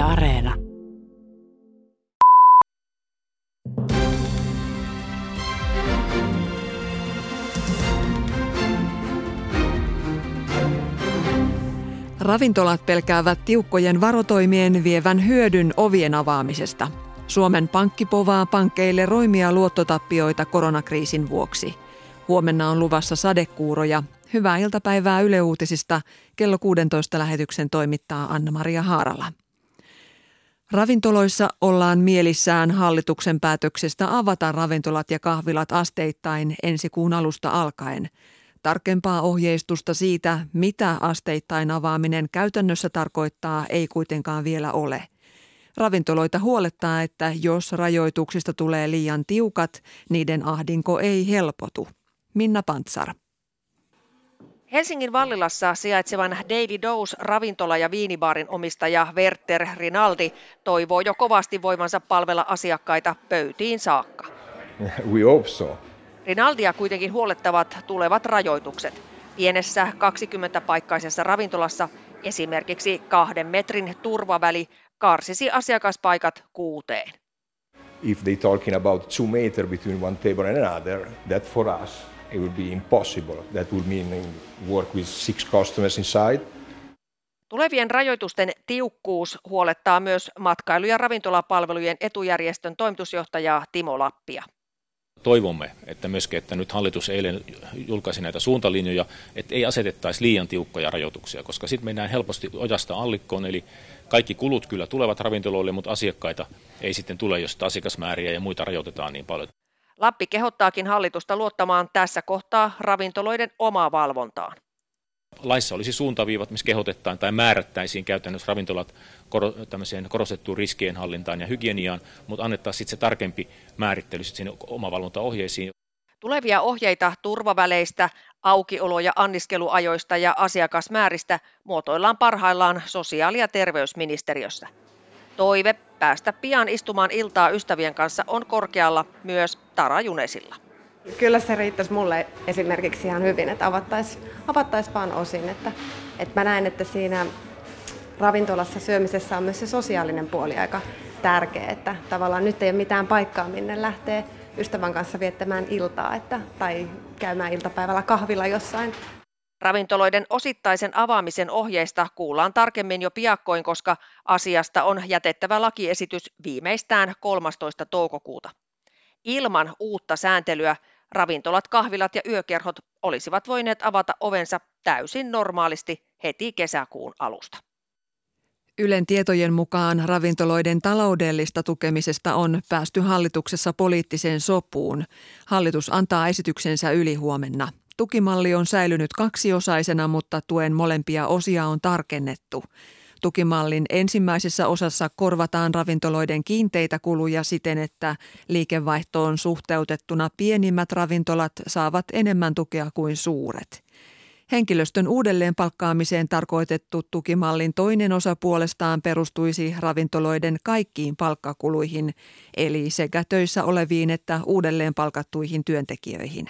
Areena. Ravintolat pelkäävät tiukkojen varotoimien vievän hyödyn ovien avaamisesta. Suomen Pankki povaa pankkeille roimia luottotappioita koronakriisin vuoksi. Huomenna on luvassa sadekuuroja. Hyvää iltapäivää Yle Uutisista. Kello 16 lähetyksen toimittaa Anna-Maria Haarala. Ravintoloissa ollaan mielissään hallituksen päätöksestä avata ravintolat ja kahvilat asteittain ensi kuun alusta alkaen. Tarkempaa ohjeistusta siitä, mitä asteittain avaaminen käytännössä tarkoittaa, ei kuitenkaan vielä ole. Ravintoloita huolettaa, että jos rajoituksista tulee liian tiukat, niiden ahdinko ei helpotu. Minna Pantsar. Helsingin Vallilassa sijaitsevan Daily Dose ravintola- ja viinibaarin omistaja Werter Rinaldi toivoo jo kovasti voivansa palvella asiakkaita pöytiin saakka. We hope so. Rinaldia kuitenkin huolettavat tulevat rajoitukset. Pienessä 20-paikkaisessa ravintolassa esimerkiksi 2 metrin turvaväli karsisi asiakaspaikat 6. If they talking about 2 meters between one table and another, that for us it would be impossible. That would mean work with 6 customers inside. Tulevien rajoitusten tiukkuus huolettaa myös matkailu- ja ravintolapalvelujen etujärjestön toimitusjohtajaa Timo Lappia. Toivomme, että myöskin, että nyt hallitus eilen julkaisi näitä suuntalinjoja, että ei asetettaisi liian tiukkoja rajoituksia, koska sitten mennään helposti ojasta allikkoon, eli kaikki kulut kyllä tulevat ravintoloille, mutta asiakkaita ei sitten tule, jos asiakasmääriä ja muita rajoitetaan niin paljon. Lappi kehottaakin hallitusta luottamaan tässä kohtaa ravintoloiden omaa valvontaan. Laissa olisi suuntaviivat, missä kehotetaan tai määrättäisiin käytännössä ravintolat tämmöiseen korostettuun riskienhallintaan ja hygieniaan, mutta annettaisiin sitten se tarkempi määrittely sinne omavalvontaohjeisiin. Tulevia ohjeita turvaväleistä, aukiolo- ja anniskeluajoista ja asiakasmääristä muotoillaan parhaillaan sosiaali- ja terveysministeriössä. Toive päästä pian istumaan iltaa ystävien kanssa on korkealla myös Tara Junesilla. Kyllä se riittäisi mulle esimerkiksi ihan hyvin, että avattaisiin vaan osin. Että mä näen, että siinä ravintolassa syömisessä on myös se sosiaalinen puoli aika tärkeä. Että tavallaan nyt ei ole mitään paikkaa, minne lähtee ystävän kanssa viettämään iltaa tai käymään iltapäivällä kahvilla jossain. Ravintoloiden osittaisen avaamisen ohjeista kuullaan tarkemmin jo piakkoin, koska asiasta on jätettävä lakiesitys viimeistään 13. toukokuuta. Ilman uutta sääntelyä ravintolat, kahvilat ja yökerhot olisivat voineet avata ovensa täysin normaalisti heti kesäkuun alusta. Ylen tietojen mukaan ravintoloiden taloudellista tukemisesta on päästy hallituksessa poliittiseen sopuun. Hallitus antaa esityksensä ylihuomenna. Tukimalli on säilynyt 2-osaisena, mutta tuen molempia osia on tarkennettu. Tukimallin ensimmäisessä osassa korvataan ravintoloiden kiinteitä kuluja siten, että liikevaihtoon suhteutettuna pienimmät ravintolat saavat enemmän tukea kuin suuret. Henkilöstön uudelleen palkkaamiseen tarkoitettu tukimallin toinen osa puolestaan perustuisi ravintoloiden kaikkiin palkkakuluihin, eli sekä töissä oleviin että uudelleen palkattuihin työntekijöihin.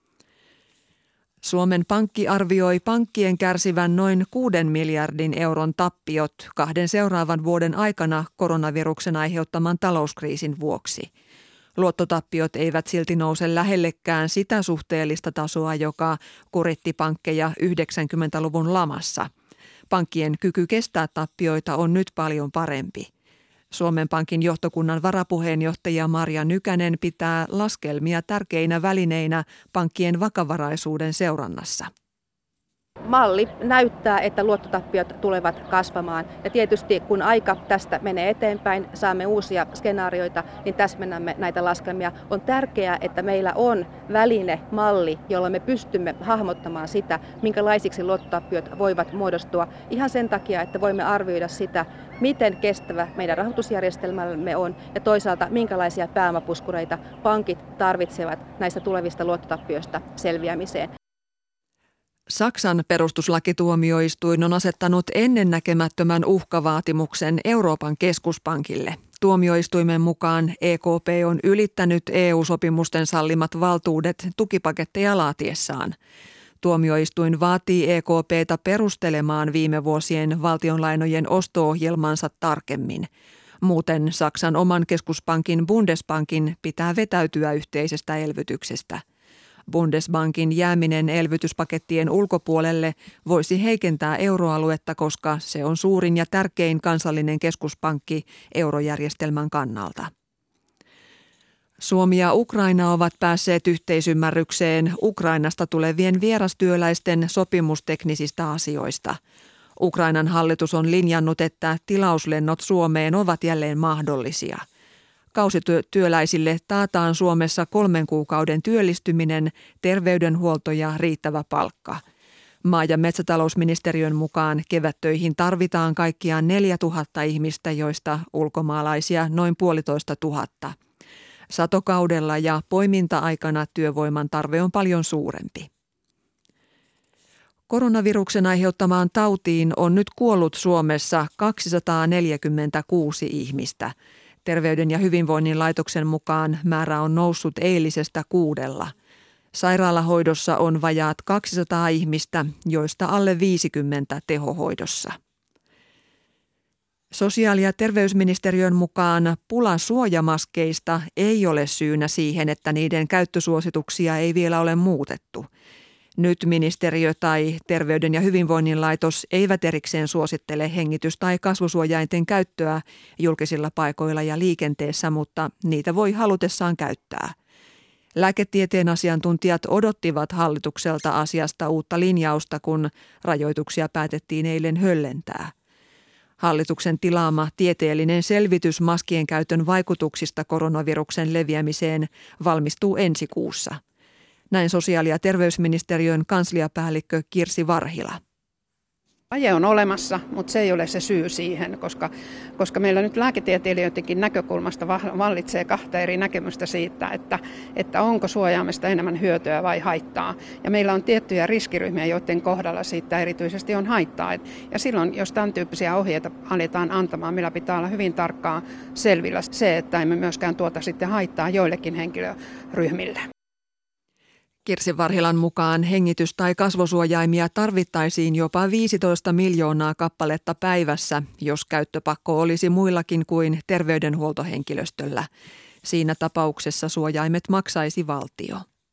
Suomen Pankki arvioi pankkien kärsivän noin 6 miljardin euron tappiot 2 seuraavan vuoden aikana koronaviruksen aiheuttaman talouskriisin vuoksi. Luottotappiot eivät silti nouse lähellekään sitä suhteellista tasoa, joka kuritti pankkeja 90-luvun lamassa. Pankkien kyky kestää tappioita on nyt paljon parempi. Suomen Pankin johtokunnan varapuheenjohtaja Marja Nykänen pitää laskelmia tärkeinä välineinä pankkien vakavaraisuuden seurannassa. Malli näyttää, että luottotappiot tulevat kasvamaan. Ja tietysti kun aika tästä menee eteenpäin, saamme uusia skenaarioita, niin täsmennämme näitä laskelmia. On tärkeää, että meillä on väline, malli, jolla me pystymme hahmottamaan sitä, minkälaisiksi luottotappiot voivat muodostua. Ihan sen takia, että voimme arvioida sitä, miten kestävä meidän rahoitusjärjestelmämme on ja toisaalta minkälaisia pääomapuskureita pankit tarvitsevat näistä tulevista luottotappioista selviämiseen. Saksan perustuslakituomioistuin on asettanut ennennäkemättömän uhkavaatimuksen Euroopan keskuspankille. Tuomioistuimen mukaan EKP on ylittänyt EU-sopimusten sallimat valtuudet tukipaketteja laatiessaan. Tuomioistuin vaatii EKP:tä perustelemaan viime vuosien valtionlainojen osto-ohjelmansa tarkemmin. Muuten Saksan oman keskuspankin Bundesbankin pitää vetäytyä yhteisestä elvytyksestä. Bundesbankin jääminen elvytyspakettien ulkopuolelle voisi heikentää euroaluetta, koska se on suurin ja tärkein kansallinen keskuspankki eurojärjestelmän kannalta. Suomi ja Ukraina ovat päässeet yhteisymmärrykseen Ukrainasta tulevien vierastyöläisten sopimusteknisistä asioista. Ukrainan hallitus on linjannut, että tilauslennot Suomeen ovat jälleen mahdollisia. Kausityöläisille taataan Suomessa 3 kuukauden työllistyminen, terveydenhuolto ja riittävä palkka. Maa- ja metsätalousministeriön mukaan kevättöihin tarvitaan kaikkiaan 4 000 ihmistä, joista ulkomaalaisia noin 1 500. Satokaudella ja poiminta-aikana työvoiman tarve on paljon suurempi. Koronaviruksen aiheuttamaan tautiin on nyt kuollut Suomessa 246 ihmistä. Terveyden ja hyvinvoinnin laitoksen mukaan määrä on noussut eilisestä 6. Sairaalahoidossa on vajaat 200 ihmistä, joista alle 50 tehohoidossa. Sosiaali- ja terveysministeriön mukaan pula suojamaskeista ei ole syynä siihen, että niiden käyttösuosituksia ei vielä ole muutettu. Nyt ministeriö tai Terveyden ja hyvinvoinnin laitos eivät erikseen suosittele hengitys- tai kasvosuojainten käyttöä julkisilla paikoilla ja liikenteessä, mutta niitä voi halutessaan käyttää. Lääketieteen asiantuntijat odottivat hallitukselta asiasta uutta linjausta, kun rajoituksia päätettiin eilen höllentää. Hallituksen tilaama tieteellinen selvitys maskien käytön vaikutuksista koronaviruksen leviämiseen valmistuu ensi kuussa. Näin sosiaali- ja terveysministeriön kansliapäällikkö Kirsi Varhila. Vaje on olemassa, mutta se ei ole se syy siihen, koska meillä nyt lääketieteilijöidenkin näkökulmasta vallitsee 2 eri näkemystä siitä, että onko suojaamista enemmän hyötyä vai haittaa. Ja meillä on tiettyjä riskiryhmiä, joiden kohdalla siitä erityisesti on haittaa. Ja silloin, jos tämän tyyppisiä ohjeita aletaan antamaan, meillä pitää olla hyvin tarkkaan selvillä se, että emme myöskään tuota sitten haittaa joillekin henkilöryhmille. Kirsi Varhilan mukaan hengitys- tai kasvosuojaimia tarvittaisiin jopa 15 miljoonaa kappaletta päivässä, jos käyttöpakko olisi muillakin kuin terveydenhuoltohenkilöstöllä. Siinä tapauksessa suojaimet maksaisi valtio.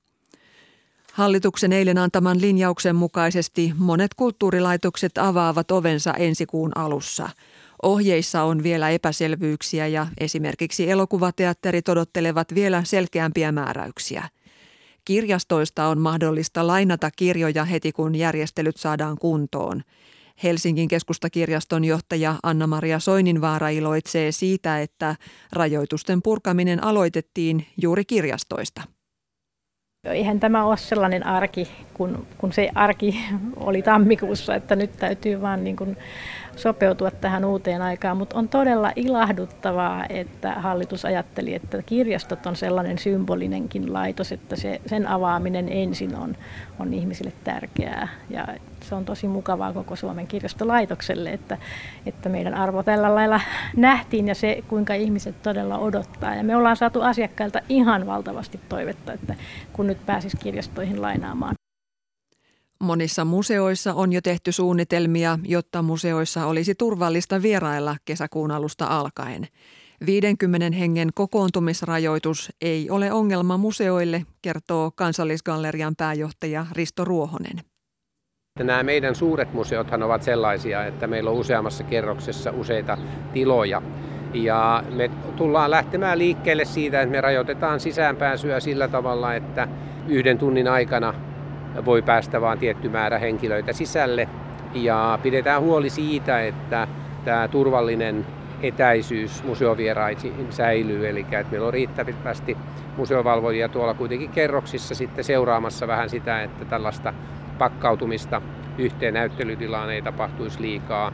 Hallituksen eilen antaman linjauksen mukaisesti monet kulttuurilaitokset avaavat ovensa ensi kuun alussa. Ohjeissa on vielä epäselvyyksiä ja esimerkiksi elokuvateatterit odottelevat vielä selkeämpiä määräyksiä. Kirjastoista on mahdollista lainata kirjoja heti, kun järjestelyt saadaan kuntoon. Helsingin keskustakirjaston johtaja Anna-Maria Soininvaara iloitsee siitä, että rajoitusten purkaminen aloitettiin juuri kirjastoista. Eihän tämä ole sellainen arki, kun se arki oli tammikuussa, että nyt täytyy vaan niin kuin sopeutua tähän uuteen aikaan. Mutta on todella ilahduttavaa, että hallitus ajatteli, että kirjastot on sellainen symbolinenkin laitos, että sen avaaminen ensin on ihmisille tärkeää. Ja se on tosi mukavaa koko Suomen kirjastolaitokselle, että meidän arvo tällä lailla nähtiin ja se, kuinka ihmiset todella odottaa. Ja me ollaan saatu asiakkailta ihan valtavasti toivetta, että kun nyt pääsisi kirjastoihin lainaamaan. Monissa museoissa on jo tehty suunnitelmia, jotta museoissa olisi turvallista vierailla kesäkuun alusta alkaen. 50 hengen kokoontumisrajoitus ei ole ongelma museoille, kertoo Kansallisgallerian pääjohtaja Risto Ruohonen. Nämä meidän suuret museothan ovat sellaisia, että meillä on useammassa kerroksessa useita tiloja. Ja me tullaan lähtemään liikkeelle siitä, että me rajoitetaan sisäänpääsyä sillä tavalla, että 1 tunnin aikana voi päästä vain tietty määrä henkilöitä sisälle. Ja pidetään huoli siitä, että tämä turvallinen etäisyys museovieraisiin säilyy. Eli että meillä on riittävästi museovalvojia tuolla kuitenkin kerroksissa sitten seuraamassa vähän sitä, että tällaista pakkautumista yhteen näyttelytilaan ei tapahtuisi liikaa.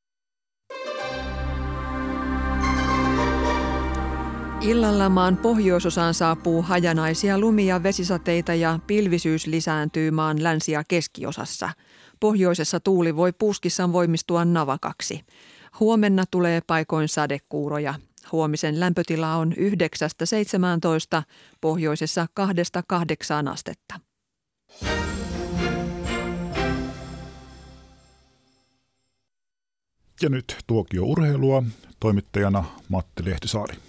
Illalla maan pohjoisosaan saapuu hajanaisia lumia, vesisateita ja pilvisyys lisääntyy maan länsi- ja keskiosassa. Pohjoisessa tuuli voi puskissaan voimistua navakaksi. Huomenna tulee paikoin sadekuuroja. Huomisen lämpötila on 9–17, pohjoisessa 2–8 astetta. Ja nyt tuokio urheilua, toimittajana Matti Lehtisaari.